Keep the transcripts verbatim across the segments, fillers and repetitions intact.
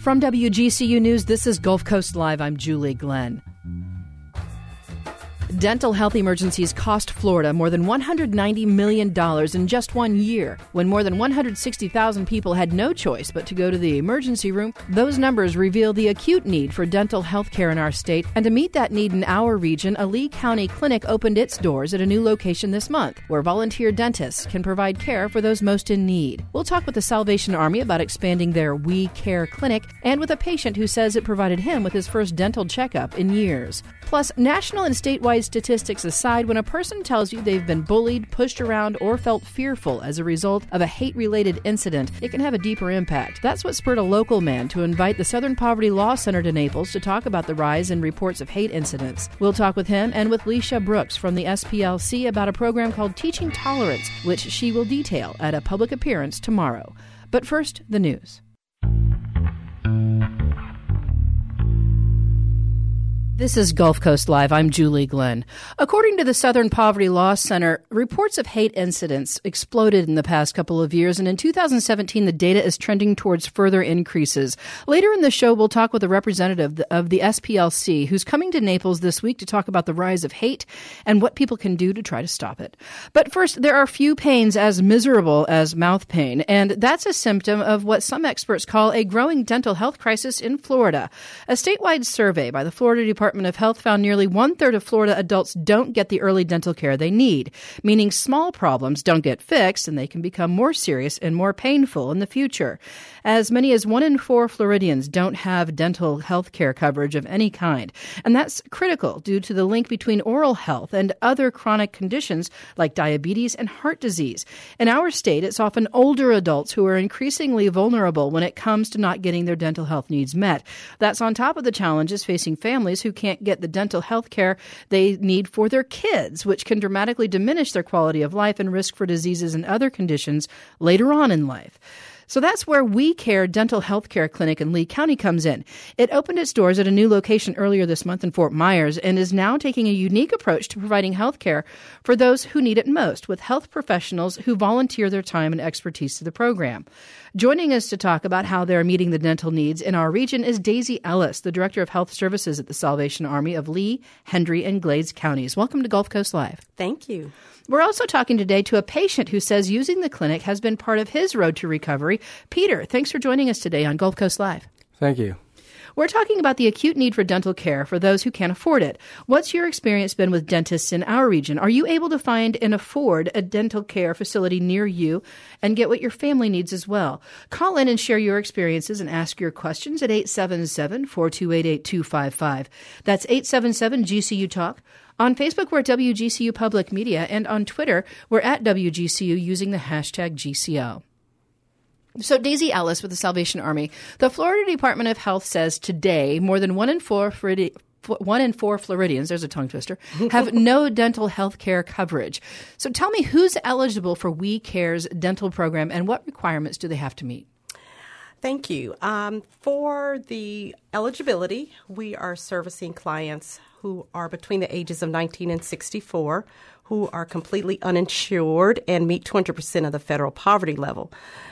From W G C U News, this is Gulf Coast Live. I'm Julie Glenn. Dental health emergencies cost Florida more than one hundred ninety million dollars in just one year. When more than one hundred sixty thousand people had no choice but to go to the emergency room, those numbers reveal the acute need for dental health care in our state. And to meet that need in our region, a Lee County clinic opened its doors at a new location this month, where volunteer dentists can provide care for those most in need. We'll talk with the Salvation Army about expanding their We Care clinic, and with a patient who says it provided him with his first dental checkup in years. Plus, national and statewide statistics aside, when a person tells you they've been bullied, pushed around, or felt fearful as a result of a hate-related incident, it can have a deeper impact. That's what spurred a local man to invite the Southern Poverty Law Center to Naples to talk about the rise in reports of hate incidents. We'll talk with him and with Leisha Brooks from the S P L C about a program called Teaching Tolerance, which she will detail at a public appearance tomorrow. But first, the news. This is Gulf Coast Live. I'm Julie Glenn. According to the Southern Poverty Law Center, reports of hate incidents exploded in the past couple of years, and in two thousand seventeen, the data is trending towards further increases. Later in the show, we'll talk with a representative of the S P L C who's coming to Naples this week to talk about the rise of hate and what people can do to try to stop it. But first, there are few pains as miserable as mouth pain, and that's a symptom of what some experts call a growing dental health crisis in Florida. A statewide survey by the Florida Department of Health found nearly one-third of Florida adults don't get the early dental care they need, meaning small problems don't get fixed and they can become more serious and more painful in the future. As many as one in four Floridians don't have dental health care coverage of any kind, and that's critical due to the link between oral health and other chronic conditions like diabetes and heart disease. In our state, it's often older adults who are increasingly vulnerable when it comes to not getting their dental health needs met. That's on top of the challenges facing families who can't get the dental health care they need for their kids, which can dramatically diminish their quality of life and risk for diseases and other conditions later on in life. So that's where We Care Dental Health Care Clinic in Lee County comes in. It opened its doors at a new location earlier this month in Fort Myers and is now taking a unique approach to providing health care for those who need it most, with health professionals who volunteer their time and expertise to the program. Joining us to talk about how they're meeting the dental needs in our region is Daisy Ellis, the Director of Health Services at the Salvation Army of Lee, Hendry, and Glades counties. Welcome to Gulf Coast Live. Thank you. We're also talking today to a patient who says using the clinic has been part of his road to recovery. Peter, thanks for joining us today on Gulf Coast Live. Thank you. We're talking about the acute need for dental care for those who can't afford it. What's your experience been with dentists in our region? Are you able to find and afford a dental care facility near you and get what your family needs as well? Call in and share your experiences and ask your questions at eight seven seven, four two eight, eight two five five. That's eight seven seven G C U Talk. On Facebook, we're at W G C U Public Media, and on Twitter, we're at W G C U using the hashtag G C O. So Daisy Ellis with the Salvation Army. The Florida Department of Health says today more than one in four Floridi- one in four Floridians, there's a tongue twister, have no dental health care coverage. So tell me, who's eligible for We Care's dental program and what requirements do they have to meet? Thank you. Um, for the eligibility, we are servicing clients who are between the ages of nineteen and sixty-four, who are completely uninsured and meet two hundred percent of the federal poverty level.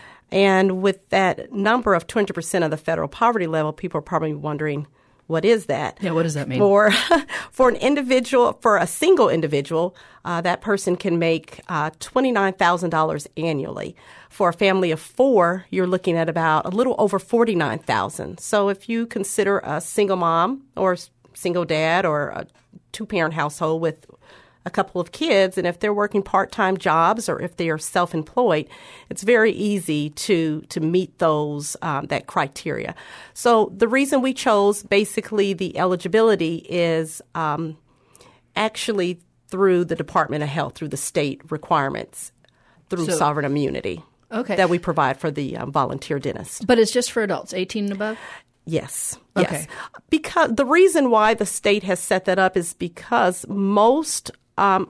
And with that number of two hundred percent of the federal poverty level, people are probably wondering, what is that? Yeah, what does that mean? For for an individual, for a single individual, uh, that person can make uh, twenty-nine thousand dollars annually. For a family of four, you're looking at about a little over forty-nine thousand dollars. So if you consider a single mom or single dad or a two-parent household with a couple of kids, and if they're working part-time jobs or if they are self-employed, it's very easy to to meet those um, that criteria. So the reason we chose basically the eligibility is um, actually through the Department of Health, through the state requirements, through so, sovereign immunity okay. that we provide for the um, volunteer dentist. But it's just for adults, eighteen and above? Yes. Okay. Yes. Because the reason why the state has set that up is because most Um,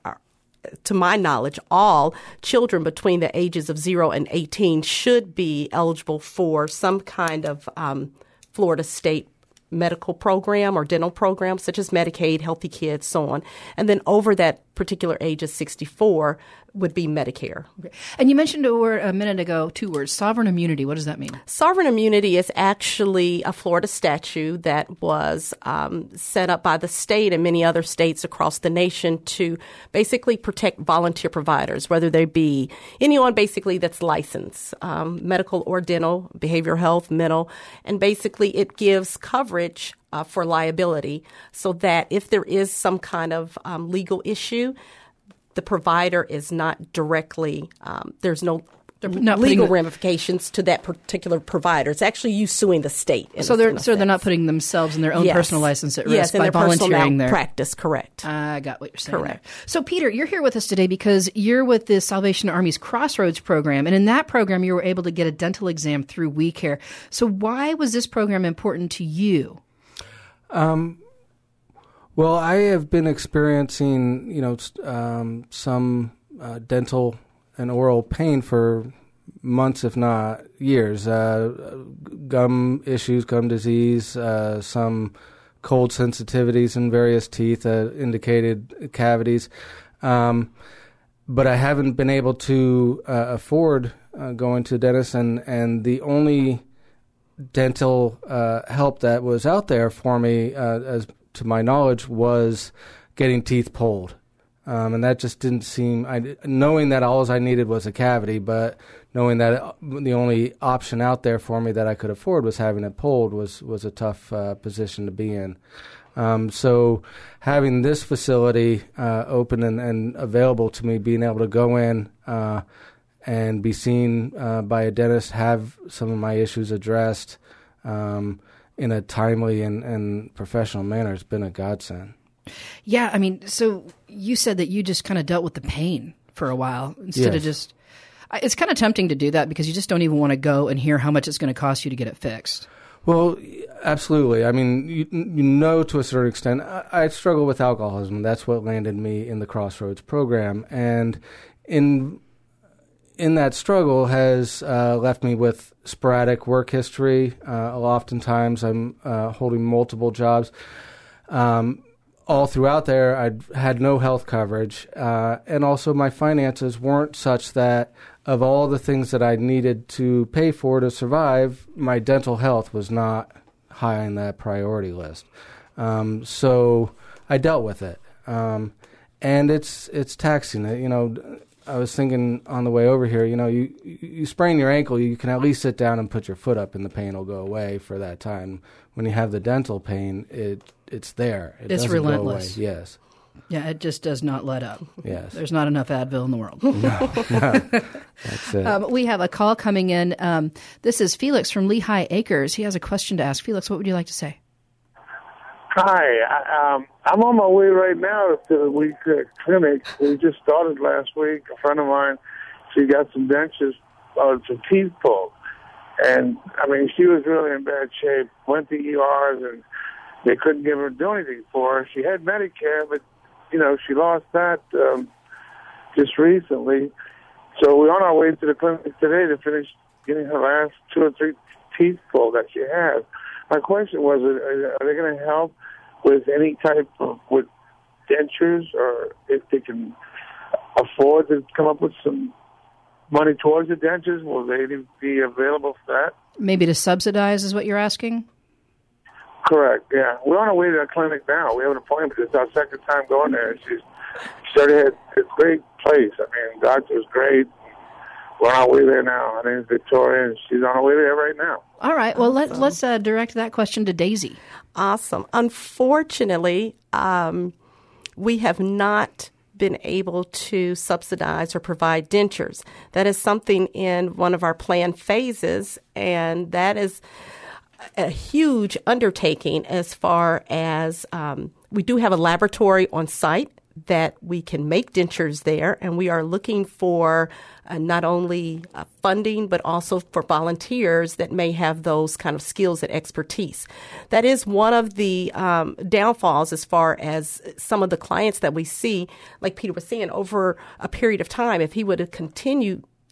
to my knowledge, all children between the ages of zero and eighteen should be eligible for some kind of um, Florida state medical program or dental program, such as Medicaid, Healthy Kids, so on. And then over that particular age is sixty-four would be Medicare. Okay. And you mentioned a word a minute ago, two words, sovereign immunity. What does that mean? Sovereign immunity is actually a Florida statute that was um, set up by the state and many other states across the nation to basically protect volunteer providers, whether they be anyone basically that's licensed, um, medical or dental, behavioral health, mental, and basically it gives coverage uh, for liability so that if there is some kind of um, legal issue, the provider is not directly, um, there's no not legal the, ramifications to that particular provider. It's actually you suing the state. So they're so they're not putting themselves and their own yes. personal license at yes, risk by volunteering there. Practice, correct. I got what you're saying. Correct. There. So Peter, you're here with us today because you're with the Salvation Army's Crossroads program, and in that program you were able to get a dental exam through WeCare. So why was this program important to you? Um. Well, I have been experiencing, you know, um, some uh, dental and oral pain for months, if not years. Uh, gum issues, gum disease, uh, some cold sensitivities in various teeth, uh, indicated cavities. Um, but I haven't been able to uh, afford uh, going to the dentist, and, and the only dental uh, help that was out there for me, uh, as to my knowledge, was getting teeth pulled. Um, and that just didn't seem, I, knowing that all I needed was a cavity, but knowing that the only option out there for me that I could afford was having it pulled was, was a tough uh, position to be in. Um, so having this facility uh, open and, and available to me, being able to go in uh, and be seen uh, by a dentist, have some of my issues addressed, um, in a timely and, and professional manner, has been a godsend. Yeah, I mean, so you said that you just kind of dealt with the pain for a while instead yes. of just – it's kind of tempting to do that because you just don't even want to go and hear how much it's going to cost you to get it fixed. Well, absolutely. I mean, you, you know, to a certain extent, I, I struggle with alcoholism. That's what landed me in the Crossroads program. And in in that struggle has uh, left me with sporadic work history. Uh, oftentimes I'm uh, holding multiple jobs. Um, all throughout there, I had no health coverage. Uh, and also my finances weren't such that of all the things that I needed to pay for to survive, my dental health was not high on that priority list. Um, so I dealt with it. Um, and it's it's taxing. You know, I was thinking on the way over here, you know, you, you sprain your ankle, you can at least sit down and put your foot up and the pain will go away for that time. When you have the dental pain, it it's there. It it's doesn't relentless. Go away. Yes. Yeah, it just does not let up. Yes. There's not enough Advil in the world. No, no. That's it. Um, we have a call coming in. Um, this is Felix from Lehigh Acres. He has a question to ask. Felix, what would you like to say? Hi, I, um, I'm on my way right now to the week uh, clinic. We just started last week. A friend of mine, she got some dentures, uh, some teeth pulled. And, I mean, she was really in bad shape. Went to E Rs, and they couldn't give her, do anything for her. She had Medicare, but, you know, she lost that um, just recently. So we're on our way to the clinic today to finish getting her last two or three teeth pulled that she has. My question was, are they going to help with any type of, with dentures, or if they can afford to come up with some money towards the dentures, will they be available for that? Maybe to subsidize is what you're asking? Correct, yeah. We're on our way to the clinic now. We have an appointment. It's our second time going there. She's, she already had a great place. I mean, the doctor was great. We're on our way there now. Her name is Victoria, and she's on her way there right now. All right. Well, let, let's uh, direct that question to Daisy. Awesome. Unfortunately, um, we have not been able to subsidize or provide dentures. That is something in one of our planned phases, and that is a huge undertaking as far as um, we do have a laboratory on site that we can make dentures there, and we are looking for uh, not only uh, funding but also for volunteers that may have those kind of skills and expertise. That is one of the um, downfalls as far as some of the clients that we see, like Peter was saying, over a period of time. If he would have continued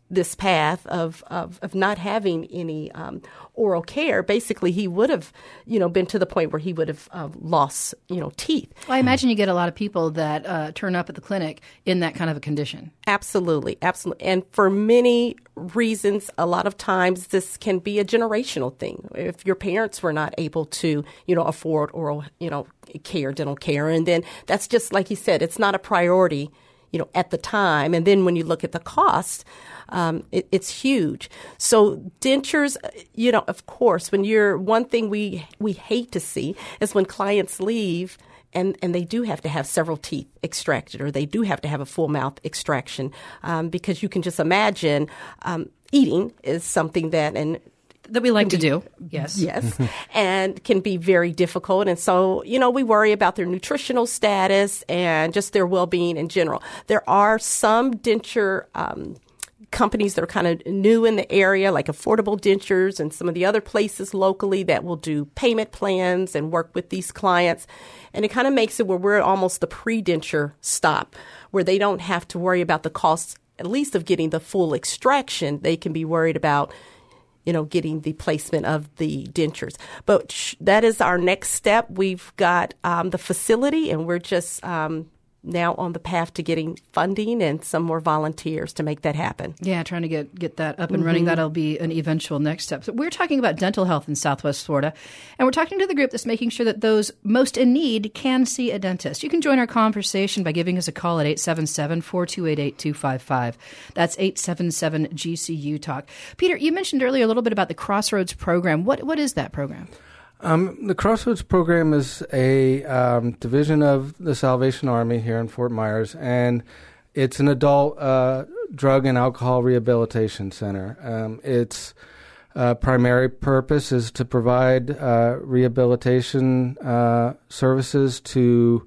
this path of, of, of not having any um, oral care, basically he would have, you know, been to the point where he would have uh, lost, you know, teeth. Well, I imagine you get a lot of people that uh, turn up at the clinic in that kind of a condition. Absolutely, absolutely. And for many reasons, a lot of times this can be a generational thing. If your parents were not able to, you know, afford oral, you know, care, dental care, and then that's just like you said, it's not a priority, you know, at the time. And then when you look at the cost, um, it, it's huge. So dentures, you know, of course, when you're, one thing we we hate to see is when clients leave and, and they do have to have several teeth extracted, or they do have to have a full mouth extraction, um, because you can just imagine um, eating is something that, and that we like be, to do. Yes. Yes. And can be very difficult. And so, you know, we worry about their nutritional status and just their well-being in general. There are some denture um, companies that are kind of new in the area, like Affordable Dentures and some of the other places locally that will do payment plans and work with these clients. And it kind of makes it where we're almost the pre-denture stop, where they don't have to worry about the costs, at least of getting the full extraction. They can be worried about, you know, getting the placement of the dentures. But sh- that is our next step. We've got um, the facility, and we're just um, now on the path to getting funding and some more volunteers to make that happen. Yeah, trying to get, get that up and mm-hmm. running. That'll be an eventual next step. So we're talking about dental health in Southwest Florida, and we're talking to the group that's making sure that those most in need can see a dentist. You can join our conversation by giving us a call at eight seven seven, four two eight, eight two five five. That's eight seven seven G C U Talk. Peter, you mentioned earlier a little bit about the Crossroads program. What What is that program? Um, the Crossroads program is a um, division of the Salvation Army here in Fort Myers, and it's an adult uh, drug and alcohol rehabilitation center. Um, its uh, primary purpose is to provide uh, rehabilitation uh, services to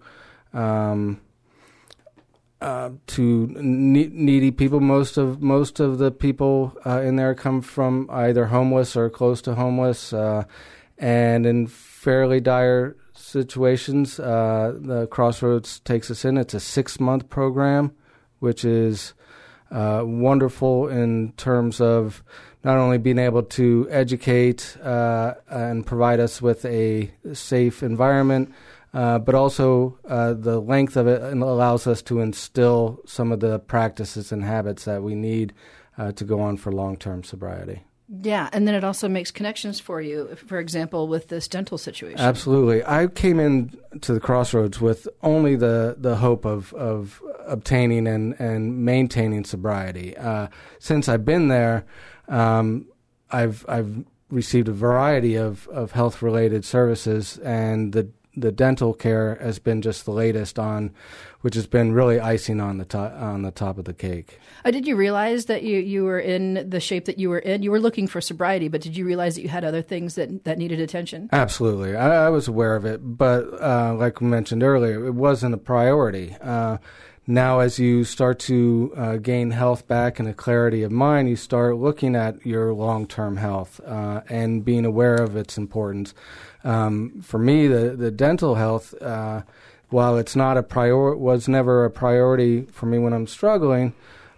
um, uh, to ne- needy people. Most of most of the people uh, in there come from either homeless or close to homeless. Uh, And in fairly dire situations, uh, the Crossroads takes us in. It's a six-month program, which is uh, wonderful in terms of not only being able to educate uh, and provide us with a safe environment, uh, but also uh, the length of it allows us to instill some of the practices and habits that we need uh, to go on for long-term sobriety. Yeah, and then it also makes connections for you, for example, with this dental situation. Absolutely. I came in to the Crossroads with only the, the hope of, of obtaining and, and maintaining sobriety. Uh, since I've been there, um, I've I've received a variety of, of health-related services, and the the dental care has been just the latest on, which has been really icing on the top on the top of the cake. Uh, did you realize that you, you were in the shape that you were in? You were looking for sobriety, but did you realize that you had other things that that needed attention? Absolutely, I, I was aware of it, but uh, like we mentioned earlier, it wasn't a priority. Uh, now, as you start to uh, gain health back and a clarity of mind, you start looking at your long-term health uh, and being aware of its importance. Um, for me, the, the dental health, uh, while it's not a prior, was never a priority for me when I'm struggling,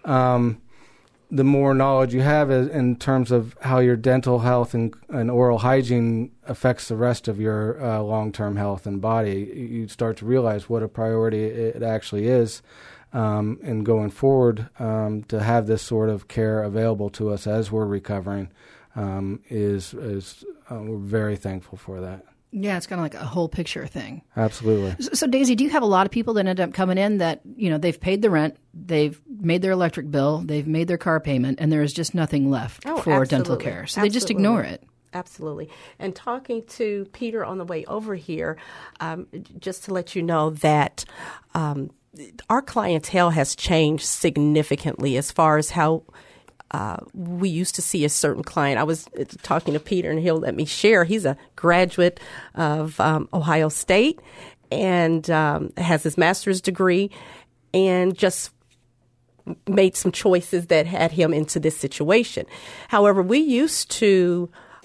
um, the more knowledge you have is in terms of how your dental health and, and oral hygiene affects the rest of your uh, long-term health and body, you start to realize what a priority it actually is. Um, and going forward, um, to have this sort of care available to us as we're recovering um, is is uh, we're very thankful for that. Yeah, it's kind of like a whole picture thing. Absolutely. So, so, Daisy, do you have a lot of people that end up coming in that, you know, they've paid the rent, they've made their electric bill, they've made their car payment, and there is just nothing left oh, for absolutely. dental care. So absolutely. They just ignore it. Absolutely. And talking to Peter on the way over here, um, just to let you know that um, our clientele has changed significantly as far as how Uh, we used to see a certain client. I was talking to Peter, and he'll let me share. He's a graduate of um, Ohio State and um, has his master's degree, and just made some choices that had him into this situation. However, we used to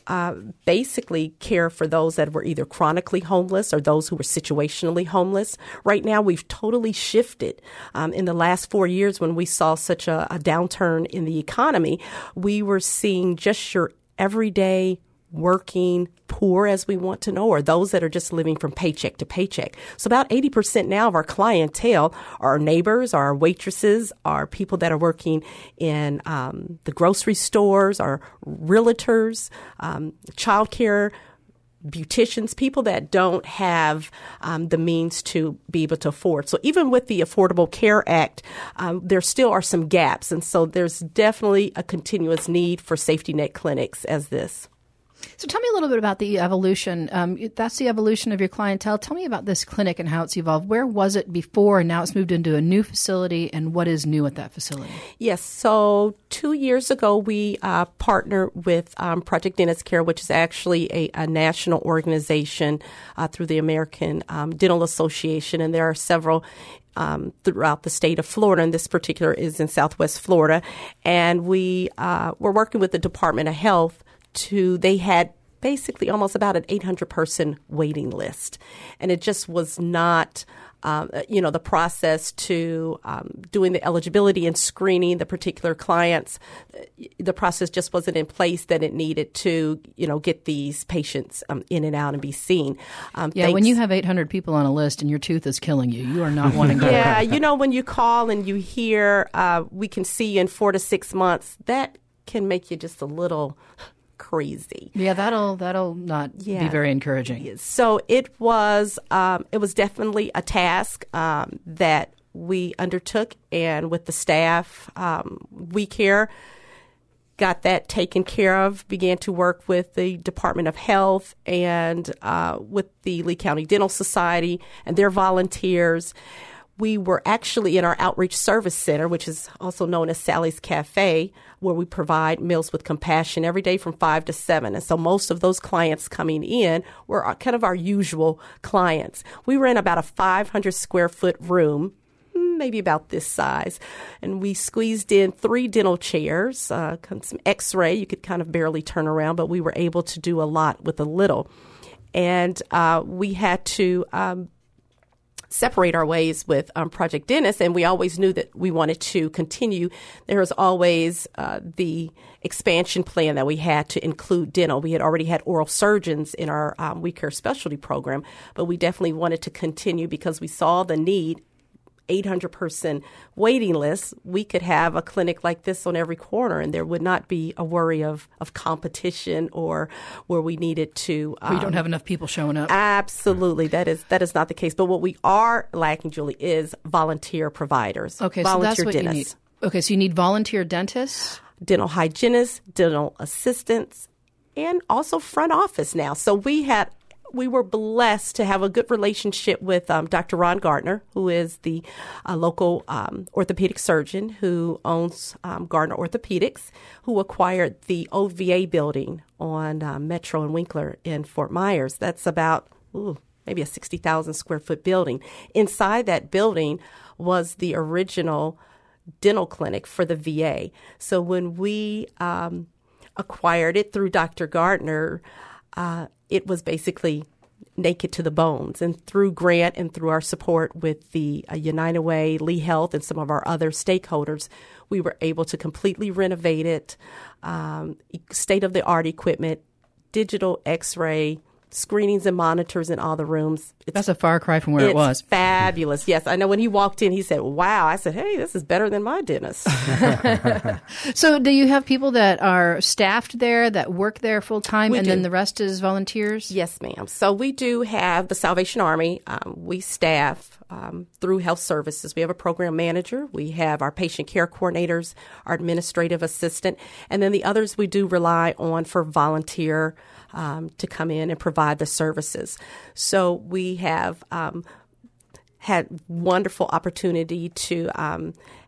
uh, basically care for those that were either chronically homeless or those who were situationally homeless. Right now, we've totally shifted. Um, in the last four years, when we saw such a, a downturn in the economy, we were seeing just your everyday working poor, as we want to know, or those that are just living from paycheck to paycheck. So about eighty percent now of our clientele are our neighbors, our waitresses, are people that are working in um, the grocery stores, our realtors, um, childcare, beauticians, people that don't have um, the means to be able to afford. So even with the Affordable Care Act, um, there still are some gaps. And so there's definitely a continuous need for safety net clinics as this. So tell me a little bit about the evolution. Um, that's the evolution of your clientele. Tell me about this clinic and how it's evolved. Where was it before, and now it's moved into a new facility, and what is new at that facility? Yes. So two years ago, we uh, partnered with um, Project Dentist Care, which is actually a, a national organization uh, through the American um, Dental Association, and there are several Um, throughout the state of Florida, and this particular is in Southwest Florida. And we uh, were working with the Department of Health to, they had basically almost about an eight hundred person waiting list. And it just was not, um, you know, the process to um, doing the eligibility and screening the particular clients, the process just wasn't in place that it needed to, you know, get these patients um, in and out and be seen. Um, yeah, thanks- when you have eight hundred people on a list and your tooth is killing you, you are not wanting to. Yeah, you know, when you call and you hear, uh, we can see you in four to six months, that can make you just a little crazy. Yeah, that'll that'll not Yeah. be very encouraging. So it was um, it was definitely a task um, that we undertook, and with the staff, um, we care got that taken care of, began to work with the Department of Health and uh, with the Lee County Dental Society and their volunteers. We were actually in our outreach service center, which is also known as Sally's Cafe, where we provide Meals with Compassion every day from five to seven. And so most of those clients coming in were kind of our usual clients. We were in about a five hundred square foot room, maybe about this size. And we squeezed in three dental chairs, uh, some x-ray. You could kind of barely turn around, but we were able to do a lot with a little. And uh, we had to um, separate our ways with um, Project Dentist, and we always knew that we wanted to continue. There was always uh, the expansion plan that we had to include dental. We had already had oral surgeons in our um, We Care specialty program, but we definitely wanted to continue because we saw the need. eight hundred person waiting list, we could have a clinic like this on every corner, and there would not be a worry of, of competition or where we needed to. Um, we don't have enough people showing up. Absolutely, that is that is not the case. But what we are lacking, Julie, is volunteer providers. Okay, volunteer so that's what dentists. you need. Okay, so you need volunteer dentists, dental hygienists, dental assistants, and also front office now. So we had. We were blessed to have a good relationship with um, Doctor Ron Gardner, who is the uh, local um, orthopedic surgeon who owns um, Gardner Orthopedics, who acquired the O V A building on uh, Metro and Winkler in Fort Myers. That's about ooh, maybe a sixty thousand square foot building. Inside that building was the original dental clinic for the V A. So when we um, acquired it through Doctor Gardner, uh, it was basically naked to the bones. And through grant and through our support with the uh, United Way, Lee Health, and some of our other stakeholders, we were able to completely renovate it, um, state-of-the-art equipment, digital x-ray, screenings and monitors in all the rooms. It's, That's a far cry from where it's it was. Fabulous. Yes, I know when he walked in, he said, wow. I said, hey, this is better than my dentist. So do you have people that are staffed there, that work there full time, We and do. then the rest is volunteers? Yes, ma'am. So we do have the Salvation Army. Um, we staff um, through health services. We have a program manager. We have our patient care coordinators, our administrative assistant, and then the others we do rely on for volunteer um, to come in and provide the services. So we have um, had wonderful opportunity to um,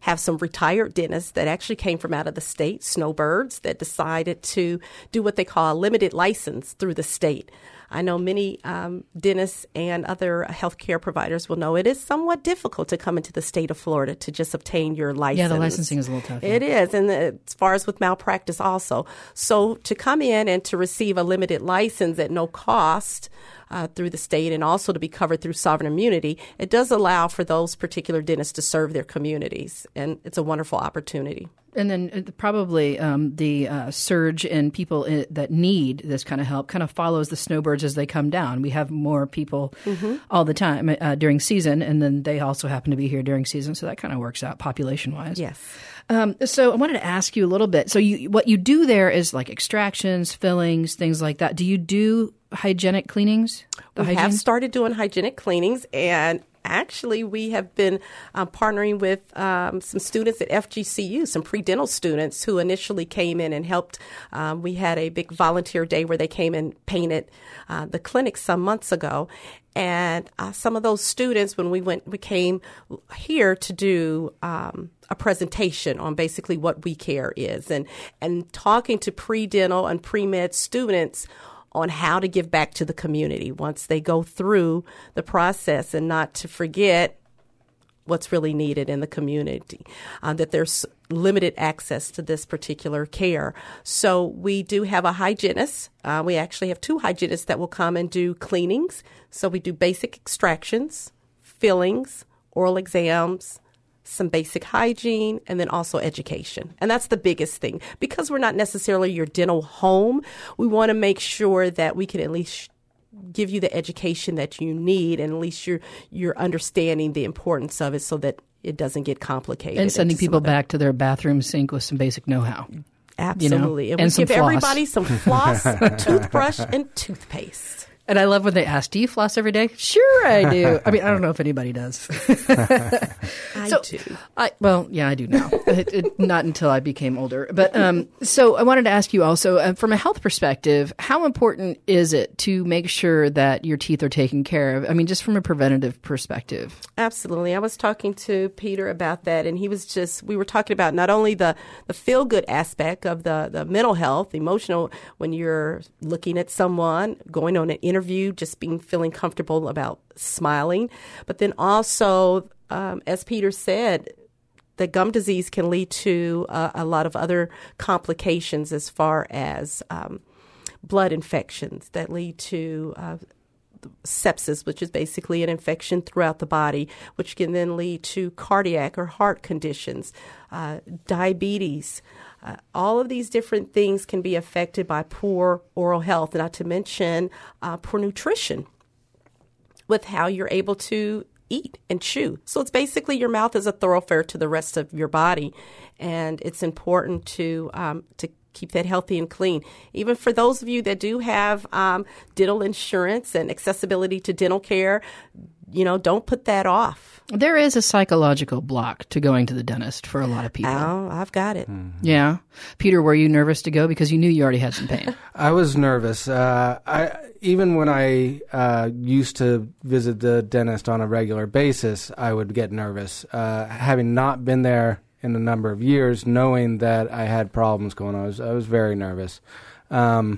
have some retired dentists that actually came from out of the state, snowbirds, that decided to do what they call a limited license through the state. I know many um, dentists and other healthcare providers will know it is somewhat difficult to come into the state of Florida to just obtain your license. Yeah, the licensing is a little tough. Yeah. It is, and as far as with malpractice also. So to come in and to receive a limited license at no cost uh, through the state, and also to be covered through sovereign immunity, it does allow for those particular dentists to serve their communities, and it's a wonderful opportunity. And then uh, probably um, the uh, surge in people in, that need this kind of help kind of follows the snowbirds as they come down. We have more people mm-hmm. all the time uh, during season, and then they also happen to be here during season, so that kind of works out population-wise. Yes. Um, so I wanted to ask you a little bit. So you, what you do there is like extractions, fillings, things like that. Do you do hygienic cleanings? We hygiene? have started doing hygienic cleanings, and actually, we have been uh, partnering with um, some students at F G C U, some pre-dental students who initially came in and helped. Um, we had a big volunteer day where they came and painted uh, the clinic some months ago. And uh, some of those students, when we went, we came here to do um, a presentation on basically what We Care is, and and talking to pre-dental and pre-med students on how to give back to the community once they go through the process, and not to forget what's really needed in the community, uh, that there's limited access to this particular care. So we do have a hygienist. Uh, we actually have two hygienists that will come and do cleanings. So we do basic extractions, fillings, oral exams, some basic hygiene, and then also education. And that's the biggest thing. Because we're not necessarily your dental home, we want to make sure that we can at least give you the education that you need, and at least you're, you're understanding the importance of it so that it doesn't get complicated. And sending people back to their bathroom sink with some basic know-how. Absolutely. You know? And, and we give floss. everybody some floss, toothbrush, and toothpaste. And I love when they ask, do you floss every day? Sure I do. I mean, I don't know if anybody does. I so, do. I, well, yeah, I do now. it, it, not until I became older. But um, so I wanted to ask you also, uh, from a health perspective, how important is it to make sure that your teeth are taken care of? I mean, just from a preventative perspective. Absolutely. I was talking to Peter about that, and he was just, we were talking about not only the, the feel-good aspect of the, the mental health, emotional, when you're looking at someone, going on an interview, just being feeling comfortable about smiling, but then also, um, as Peter said, the gum disease can lead to uh, a lot of other complications as far as um, blood infections that lead to uh, sepsis, which is basically an infection throughout the body, which can then lead to cardiac or heart conditions, uh, diabetes. Uh, all of these different things can be affected by poor oral health, not to mention uh, poor nutrition with how you're able to eat and chew. So it's basically your mouth is a thoroughfare to the rest of your body, and it's important to um, to keep that healthy and clean. Even for those of you that do have um, dental insurance and accessibility to dental care, you know, don't put that off. There is a psychological block to going to the dentist for a lot of people. Oh, I've got it. Mm-hmm. Yeah. Peter, were you nervous to go because you knew you already had some pain? I was nervous. Uh, I even when I uh, used to visit the dentist on a regular basis, I would get nervous. Uh, having not been there in a number of years, knowing that I had problems going on, I was, I was very nervous. Um,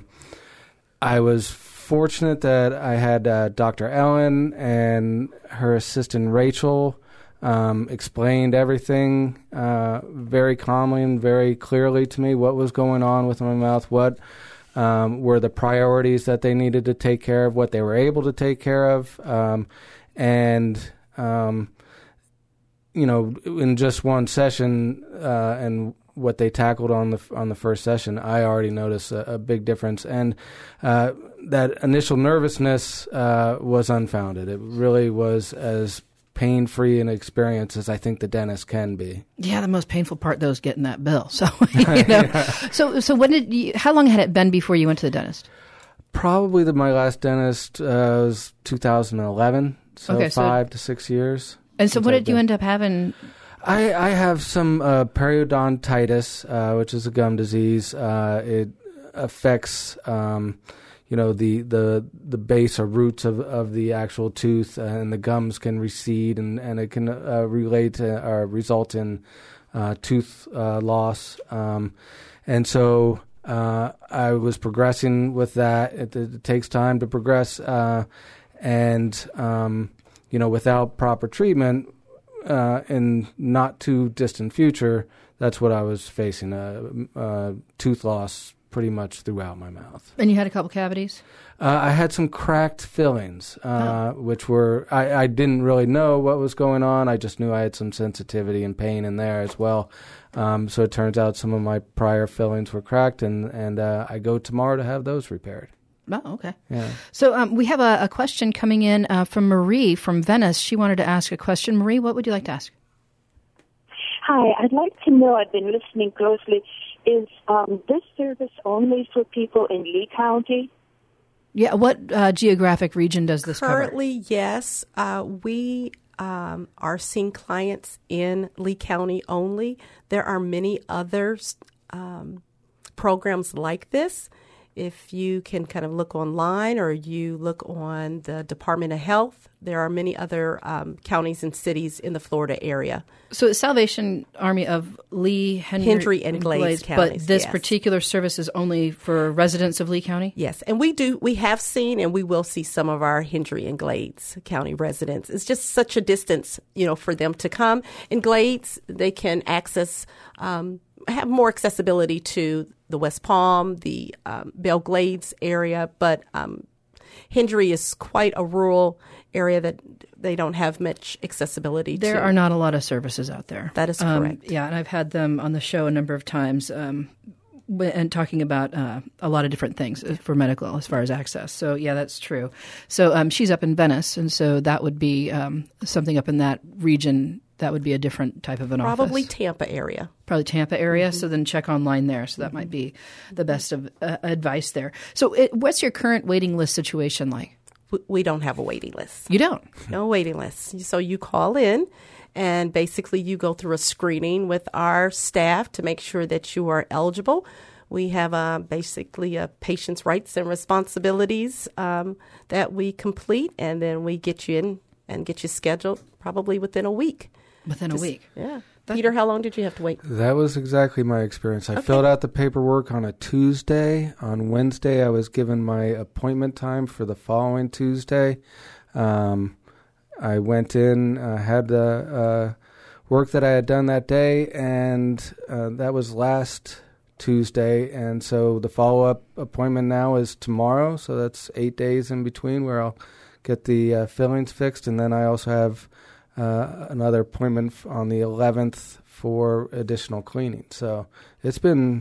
I was fortunate that I had uh, Doctor Ellen and her assistant Rachel um, explained everything uh, very calmly and very clearly to me, what was going on with my mouth, what um, were the priorities that they needed to take care of, what they were able to take care of, um, and um, you know, in just one session uh, and what they tackled on the on the first session, I already noticed a, a big difference, and uh, that initial nervousness uh, was unfounded. It really was as pain-free an experience as I think the dentist can be. Yeah, the most painful part though is getting that bill. So, you know, yeah. so so when did you? How long had it been before you went to the dentist? Probably the, my last dentist uh, was two thousand eleven, so okay, five so, to six years. And so, what did you end up having? I, I have some uh, periodontitis, uh, which is a gum disease. Uh, it affects, um, you know, the, the the base or roots of, of the actual tooth, uh, and the gums can recede, and, and it can uh, relate to, or result in uh, tooth uh, loss. Um, and so uh, I was progressing with that. It, it takes time to progress. Uh, and, um, you know, without proper treatment uh, in not too distant future, that's what I was facing, uh, uh, tooth loss pretty much throughout my mouth. And you had a couple cavities? Uh, I had some cracked fillings, uh, oh. which were, I, I didn't really know what was going on. I just knew I had some sensitivity and pain in there as well. Um, so it turns out some of my prior fillings were cracked, and, and uh, I go tomorrow to have those repaired. Oh, okay. Yeah. So um, we have a, a question coming in uh, from Marie from Venice. She wanted to ask a question. Marie, what would you like to ask? Hi, I'd like to know, I've been listening closely, is um, this service only for people in Lee County? Yeah, what uh, geographic region does this Currently, cover? yes. Uh, we um, are seeing clients in Lee County only. There are many other um, programs like this. If you can kind of look online or you look on the Department of Health, there are many other um, counties and cities in the Florida area. So it's Salvation Army of Lee, Henry, Hendry, and Glades, Glades counties. But this yes. particular service is only for residents of Lee County? Yes, and we do. We have seen and we will see some of our Hendry and Glades County residents. It's just such a distance, you know, for them to come. In Glades, they can access, um, have more accessibility to the West Palm, the um, Belle Glades area, but um, Hendry is quite a rural area that they don't have much accessibility there to. There are not a lot of services out there. That is correct. Um, yeah, and I've had them on the show a number of times um, and talking about uh, a lot of different things for medical as far as access. So, yeah, that's true. So um, she's up in Venice, and so that would be um, something up in that region. That would be a different type of an Probably office. Probably Tampa area. Probably Tampa area. Mm-hmm. So then check online there. So that mm-hmm. might be the best of uh, advice there. So it, what's your current waiting list situation like? We don't have a waiting list. You don't? No waiting list. So you call in and basically you go through a screening with our staff to make sure that you are eligible. We have uh, basically a patient's rights and responsibilities um, that we complete, and then we get you in and get you scheduled probably within a week. Within Just, a week? Yeah. That, Peter, how long did you have to wait? That was exactly my experience. I okay. filled out the paperwork on a Tuesday. On Wednesday, I was given my appointment time for the following Tuesday. Um, I went in, uh, had the uh, work that I had done that day, and uh, that was last Tuesday. And so the follow-up appointment now is tomorrow, so that's eight days in between where I'll get the uh, fillings fixed. And then I also have Uh, another appointment on the eleventh for additional cleaning. So it's been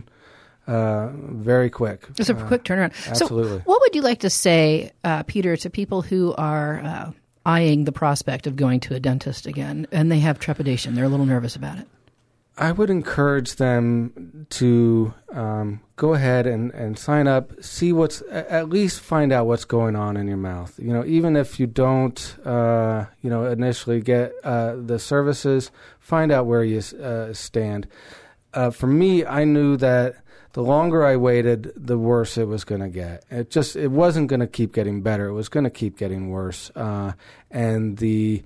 uh, very quick. It's a uh, quick turnaround. Absolutely. So what would you like to say, uh, Peter, to people who are uh, eyeing the prospect of going to a dentist again and they have trepidation? They're a little nervous about it. I would encourage them to um, go ahead and, and sign up, see what's, at least find out what's going on in your mouth. You know, even if you don't, uh, you know, initially get uh, the services, find out where you uh, stand. Uh, for me, I knew that the longer I waited, the worse it was going to get. It just, it wasn't going to keep getting better. It was going to keep getting worse. Uh, and the,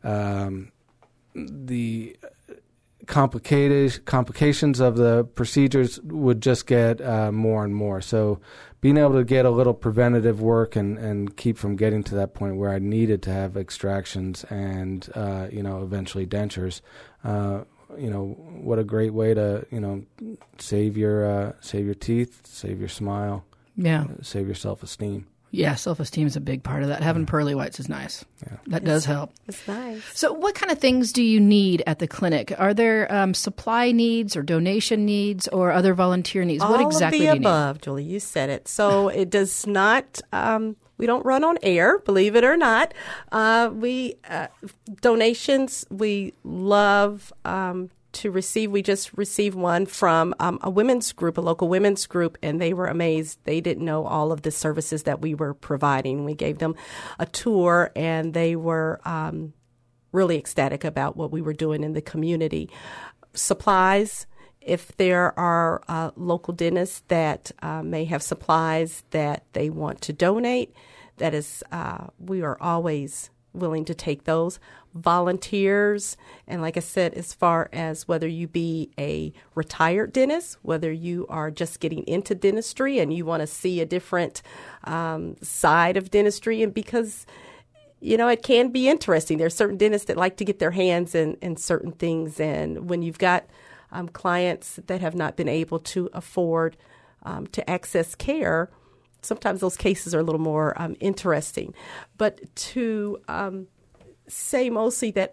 um, the, complicated complications of the procedures would just get uh, more and more. So being able to get a little preventative work and, and keep from getting to that point where I needed to have extractions and, uh, you know, eventually dentures, uh, you know, what a great way to, you know, save your, uh, save your teeth, save your smile, yeah, uh, save your self-esteem. Yeah, self-esteem is a big part of that. Having yeah. pearly whites is nice. Yeah. That does help. It's nice. So what kind of things do you need at the clinic? Are there um, supply needs or donation needs or other volunteer needs? All what exactly of the do you above, need? Julie. You said it. So it does not, um, we don't run on air, believe it or not. Uh, we, uh, donations, we love um to receive. We just received one from um, a women's group, a local women's group, and they were amazed. They didn't know all of the services that we were providing. We gave them a tour, and they were um, really ecstatic about what we were doing in the community. Supplies, if there are uh, local dentists that uh, may have supplies that they want to donate, that is, uh, we are always willing to take those. Volunteers, and like I said, as far as whether you be a retired dentist, whether you are just getting into dentistry and you want to see a different um, side of dentistry, and because, you know, it can be interesting. There are certain dentists that like to get their hands in, in certain things, and when you've got um, clients that have not been able to afford um, to access care, sometimes those cases are a little more um, interesting. But to um, say mostly that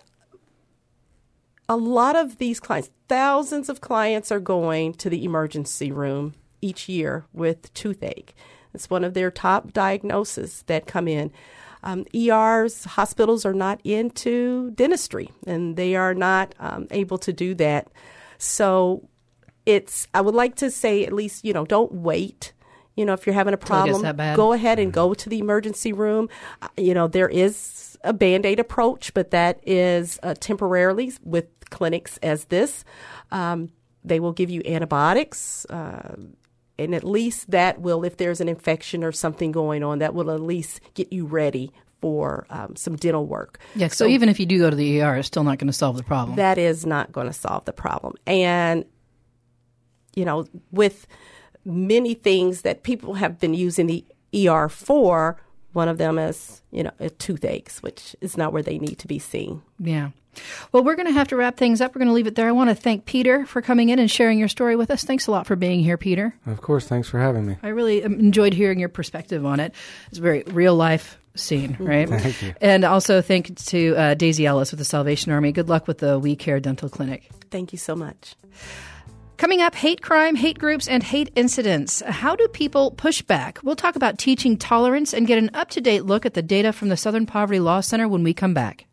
a lot of these clients, thousands of clients are going to the emergency room each year with toothache. It's one of their top diagnoses that come in. Um, E Rs, hospitals are not into dentistry, and they are not um, able to do that. So it's, I would like to say at least, you know, don't wait. You know, if you're having a problem, go ahead and go to the emergency room. Uh, you know, there is a Band-Aid approach, but that is uh, temporarily with clinics as this. Um, they will give you antibiotics, uh, and at least that will, if there's an infection or something going on, that will at least get you ready for um, some dental work. Yeah, so, so even if you do go to the E R, it's still not going to solve the problem. That is not going to solve the problem. And, you know, with many things that people have been using the E R for, one of them is, you know, toothaches, which is not where they need to be seen. Yeah. Well, we're going to have to wrap things up. We're going to leave it there. I want to thank Peter for coming in and sharing your story with us. Thanks a lot for being here, Peter. Of course. Thanks for having me. I really enjoyed hearing your perspective on it. It's a very real life scene, right? Thank you. And also thank to uh, Daisy Ellis with the Salvation Army. Good luck with the We Care Dental Clinic. Thank you so much. Coming up, hate crime, hate groups, and hate incidents. How do people push back? We'll talk about teaching tolerance and get an up-to-date look at the data from the Southern Poverty Law Center when we come back.